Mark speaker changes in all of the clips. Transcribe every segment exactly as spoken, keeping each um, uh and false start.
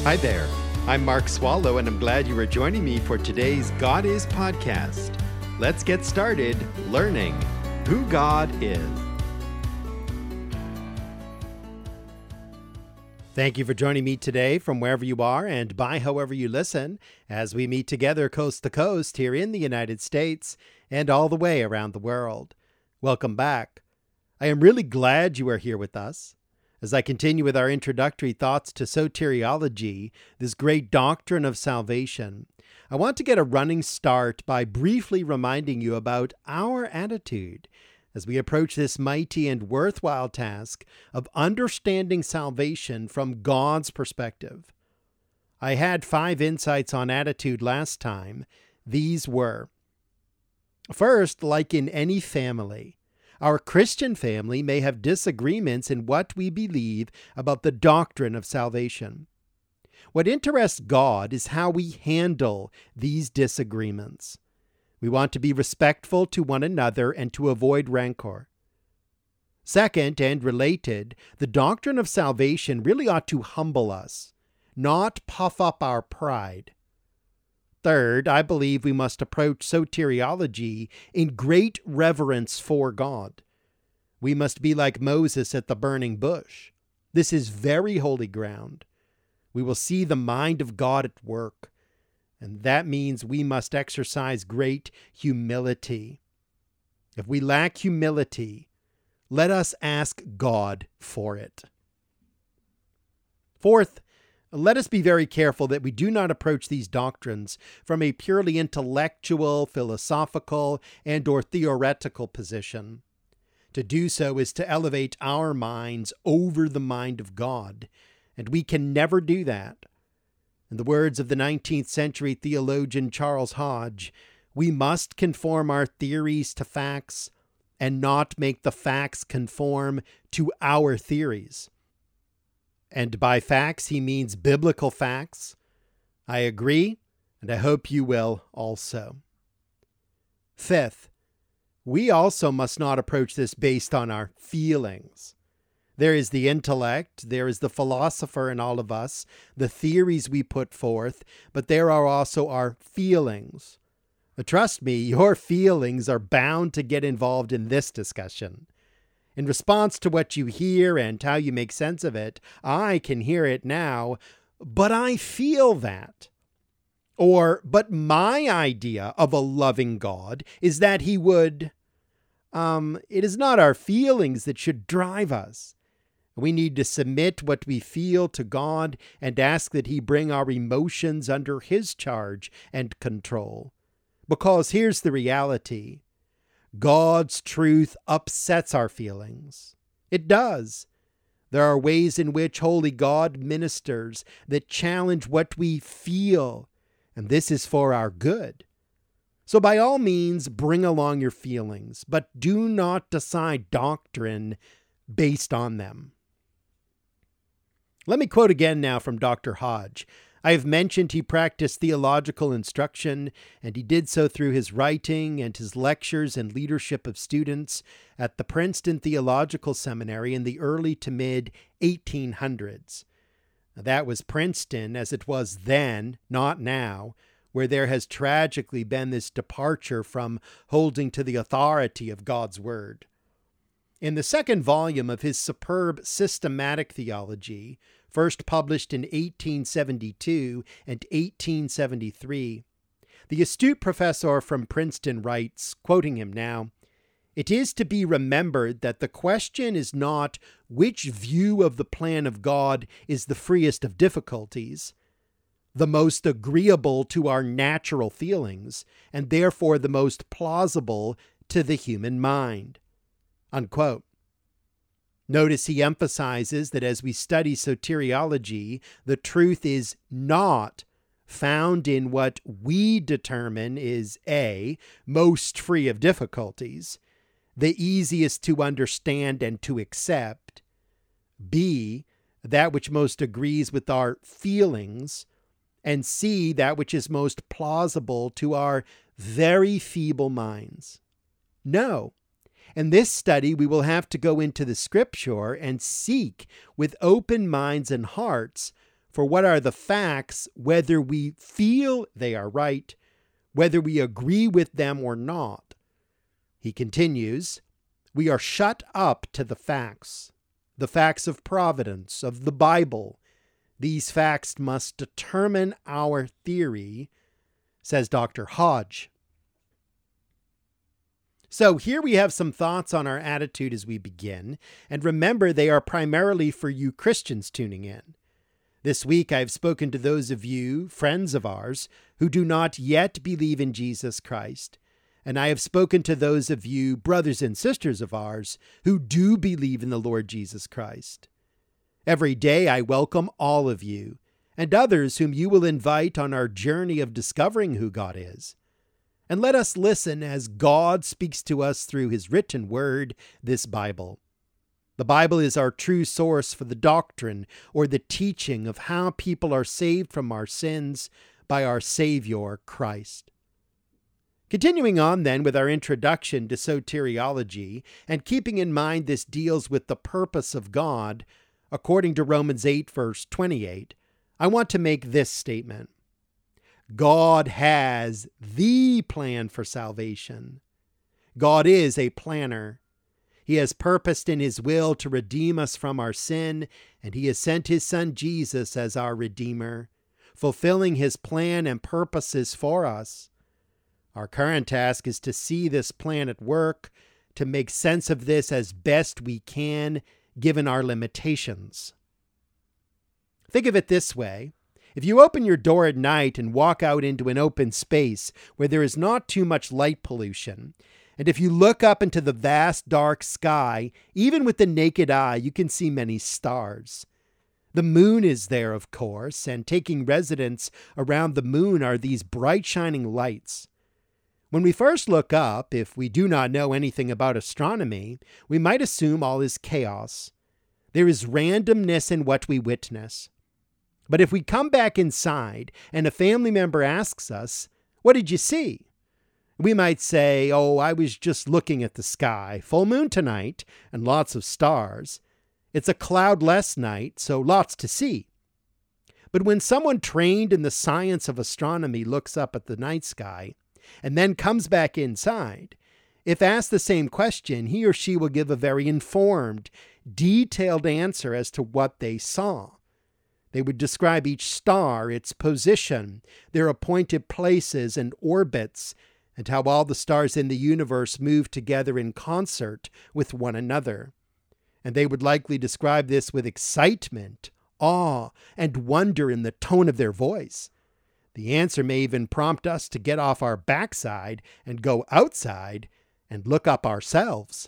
Speaker 1: Hi there. I'm Mark Swallow, and I'm glad you are joining me for today's God Is podcast. Let's get started learning who God is. Thank you for joining me today from wherever you are and by however you listen as we meet together coast to coast here in the United States and all the way around the world. Welcome back. I am really glad you are here with us. As I continue with our introductory thoughts to soteriology, this great doctrine of salvation, I want to get a running start by briefly reminding you about our attitude as we approach this mighty and worthwhile task of understanding salvation from God's perspective. I had five insights on attitude last time. These were: first, like in any family, our Christian family may have disagreements in what we believe about the doctrine of salvation. What interests God is how we handle these disagreements. We want to be respectful to one another and to avoid rancor. Second, and related, the doctrine of salvation really ought to humble us, not puff up our pride. Third, I believe we must approach soteriology in great reverence for God. We must be like Moses at the burning bush. This is very holy ground. We will see the mind of God at work, and that means we must exercise great humility. If we lack humility, let us ask God for it. Fourth, let us be very careful that we do not approach these doctrines from a purely intellectual, philosophical, and or theoretical position. To do so is to elevate our minds over the mind of God, and we can never do that. In the words of the nineteenth century theologian Charles Hodge, we must conform our theories to facts and not make the facts conform to our theories. And by facts, he means biblical facts. I agree, and I hope you will also. Fifth, we also must not approach this based on our feelings. There is the intellect, there is the philosopher in all of us, the theories we put forth, but there are also our feelings. Trust me, your feelings are bound to get involved in this discussion. In response to what you hear and how you make sense of it, I can hear it now, but I feel that. Or, but my idea of a loving God is that he would... Um, it is not our feelings that should drive us. We need to submit what we feel to God and ask that he bring our emotions under his charge and control. Because here's the reality. God's truth upsets our feelings. It does. There are ways in which holy God ministers that challenge what we feel, and this is for our good. So by all means, bring along your feelings, but do not decide doctrine based on them. Let me quote again now from Doctor Hodge. I have mentioned he practiced theological instruction, and he did so through his writing and his lectures and leadership of students at the Princeton Theological Seminary in the early to mid eighteen hundreds. That was Princeton as it was then, not now, where there has tragically been this departure from holding to the authority of God's Word. In the second volume of his superb Systematic Theology, first published in eighteen seventy-two and eighteen seventy-three, the astute professor from Princeton writes, quoting him now, "It is to be remembered that the question is not which view of the plan of God is the freest of difficulties, the most agreeable to our natural feelings, and therefore the most plausible to the human mind." Unquote. Notice he emphasizes that as we study soteriology, the truth is not found in what we determine is A, most free of difficulties, the easiest to understand and to accept, B, that which most agrees with our feelings, and C, that which is most plausible to our very feeble minds. No. In this study, we will have to go into the scripture and seek with open minds and hearts for what are the facts, whether we feel they are right, whether we agree with them or not. He continues, we are shut up to the facts, the facts of providence, of the Bible. These facts must determine our theory, says Doctor Hodge. So here we have some thoughts on our attitude as we begin, and remember they are primarily for you Christians tuning in. This week I've spoken to those of you, friends of ours, who do not yet believe in Jesus Christ, and I have spoken to those of you, brothers and sisters of ours, who do believe in the Lord Jesus Christ. Every day I welcome all of you, and others whom you will invite on our journey of discovering who God is. And let us listen as God speaks to us through his written word, this Bible. The Bible is our true source for the doctrine or the teaching of how people are saved from our sins by our Savior, Christ. Continuing on then with our introduction to soteriology, and keeping in mind this deals with the purpose of God, according to Romans eight, verse twenty-eight, I want to make this statement. God has the plan for salvation. God is a planner. He has purposed in his will to redeem us from our sin, and he has sent his Son Jesus as our Redeemer, fulfilling his plan and purposes for us. Our current task is to see this plan at work, to make sense of this as best we can, given our limitations. Think of it this way. If you open your door at night and walk out into an open space where there is not too much light pollution, and if you look up into the vast dark sky, even with the naked eye, you can see many stars. The moon is there, of course, and taking residence around the moon are these bright shining lights. When we first look up, if we do not know anything about astronomy, we might assume all is chaos. There is randomness in what we witness. But if we come back inside and a family member asks us, what did you see? We might say, oh, I was just looking at the sky. Full moon tonight and lots of stars. It's a cloudless night, so lots to see. But when someone trained in the science of astronomy looks up at the night sky and then comes back inside, if asked the same question, he or she will give a very informed, detailed answer as to what they saw. They would describe each star, its position, their appointed places and orbits, and how all the stars in the universe move together in concert with one another. And they would likely describe this with excitement, awe, and wonder in the tone of their voice. The answer may even prompt us to get off our backside and go outside and look up ourselves.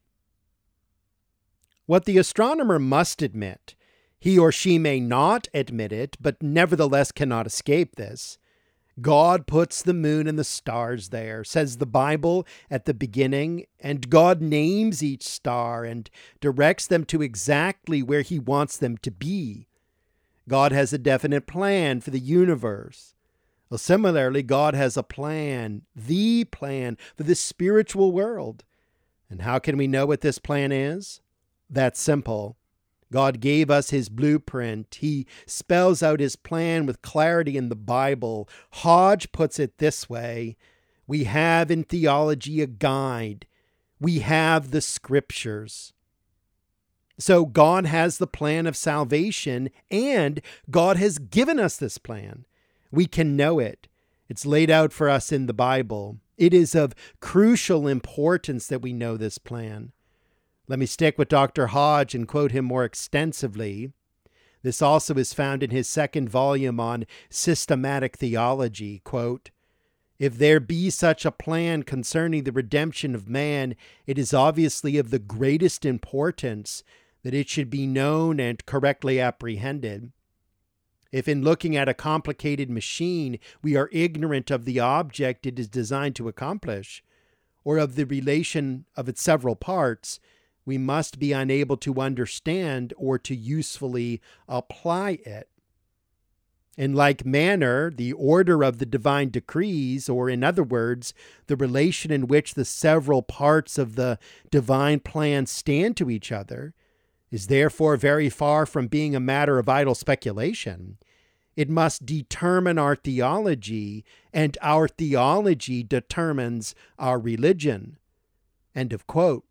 Speaker 1: What the astronomer must admit, he or she may not admit it, but nevertheless cannot escape this. God puts the moon and the stars there, says the Bible at the beginning, and God names each star and directs them to exactly where he wants them to be. God has a definite plan for the universe. Well, similarly, God has a plan, the plan for the spiritual world. And how can we know what this plan is? That's simple. God gave us his blueprint. He spells out his plan with clarity in the Bible. Hodge puts it this way. We have in theology a guide. We have the scriptures. So God has the plan of salvation, and God has given us this plan. We can know it. It's laid out for us in the Bible. It is of crucial importance that we know this plan. Let me stick with Doctor Hodge and quote him more extensively. This also is found in his second volume on systematic theology. Quote, if there be such a plan concerning the redemption of man, it is obviously of the greatest importance that it should be known and correctly apprehended. If in looking at a complicated machine, we are ignorant of the object it is designed to accomplish, or of the relation of its several parts, we must be unable to understand or to usefully apply it. In like manner, the order of the divine decrees, or in other words, the relation in which the several parts of the divine plan stand to each other, is therefore very far from being a matter of idle speculation. It must determine our theology, and our theology determines our religion. End of quote.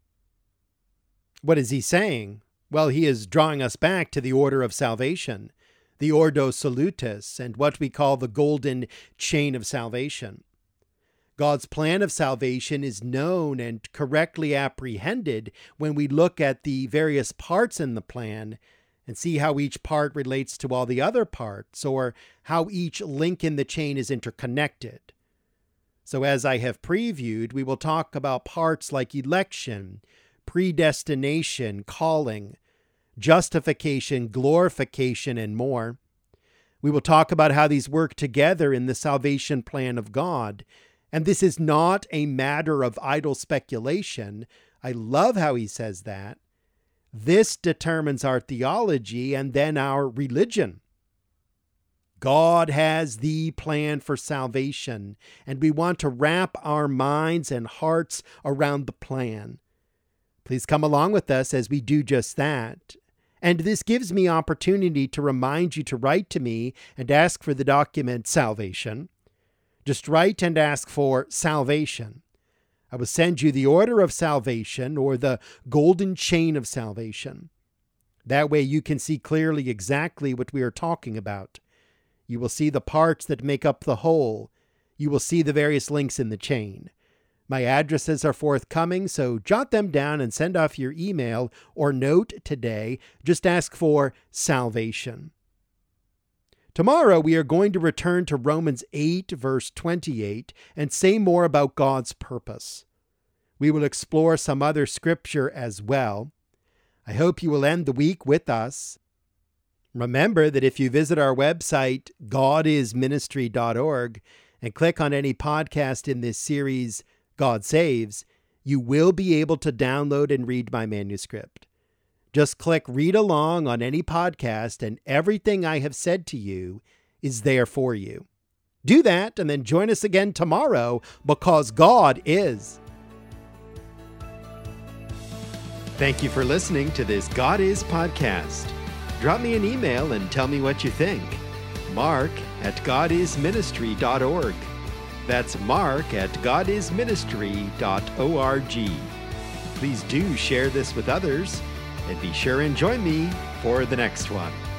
Speaker 1: What is he saying? Well, he is drawing us back to the order of salvation, the Ordo Salutis, and what we call the golden chain of salvation. God's plan of salvation is known and correctly apprehended when we look at the various parts in the plan and see how each part relates to all the other parts, or how each link in the chain is interconnected. So as I have previewed, we will talk about parts like election, predestination, calling, justification, glorification, and more. We will talk about how these work together in the salvation plan of God. And this is not a matter of idle speculation. I love how he says that. This determines our theology and then our religion. God has the plan for salvation, and we want to wrap our minds and hearts around the plan. Please come along with us as we do just that. And this gives me opportunity to remind you to write to me and ask for the document Salvation. Just write and ask for salvation. I will send you the order of salvation, or the golden chain of salvation. That way you can see clearly exactly what we are talking about. You will see the parts that make up the whole. You will see the various links in the chain. My addresses are forthcoming, so jot them down and send off your email or note today. Just ask for salvation. Tomorrow we are going to return to Romans eight, verse twenty-eight, and say more about God's purpose. We will explore some other scripture as well. I hope you will end the week with us. Remember that if you visit our website, god is ministry dot org, and click on any podcast in this series, God Saves, you will be able to download and read my manuscript. Just click read along on any podcast, and everything I have said to you is there for you. Do that, and then join us again tomorrow, because God is. Thank you for listening to this God Is podcast. Drop me an email and tell me what you think. Mark at god is ministry dot org. That's Mark at god is ministry dot org. Please do share this with others, and be sure and join me for the next one.